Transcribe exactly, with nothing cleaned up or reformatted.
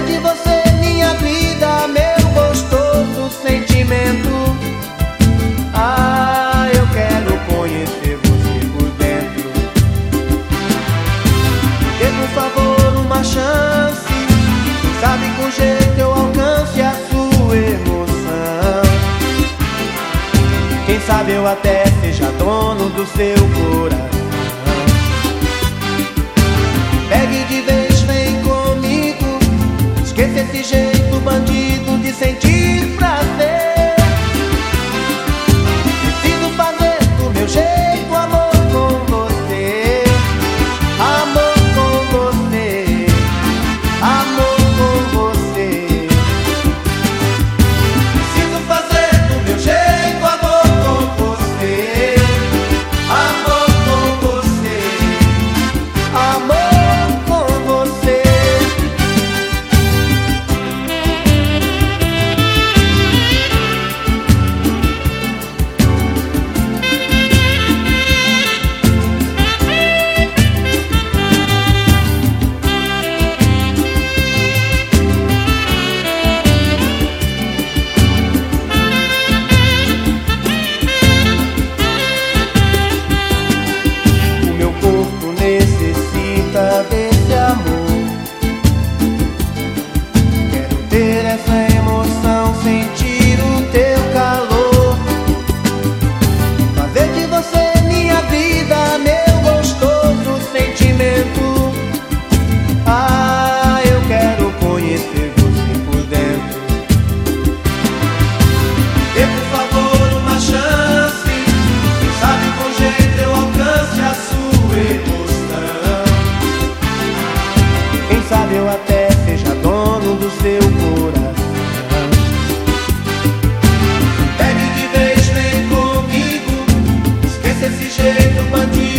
de você, minha vida, meu gostoso sentimento. Ah, eu quero conhecer você por dentro. Dê por favor uma chance, quem sabe com jeito eu alcance a sua emoção. Quem sabe eu até seja dono do seu coração. Pegue de vez, vem comigo, esqueça esse jeito bandido de sentir prazer. Preciso fazer do meu jeito amor com você, amor com você, amor com você. Preciso fazer do meu jeito amor com você, amor com você, amor. Desse amor, quero ter essa emoção, sentir o teu calor, fazer de você minha vida, meu gostoso sentimento. Ah, eu quero conhecer você por dentro. Dê por favor uma chance, quem sabe com jeito eu alcance a sua emoção. Quem sabe eu até seja dono do seu coração. Pegue de vez, vem comigo, esqueça esse jeito bandido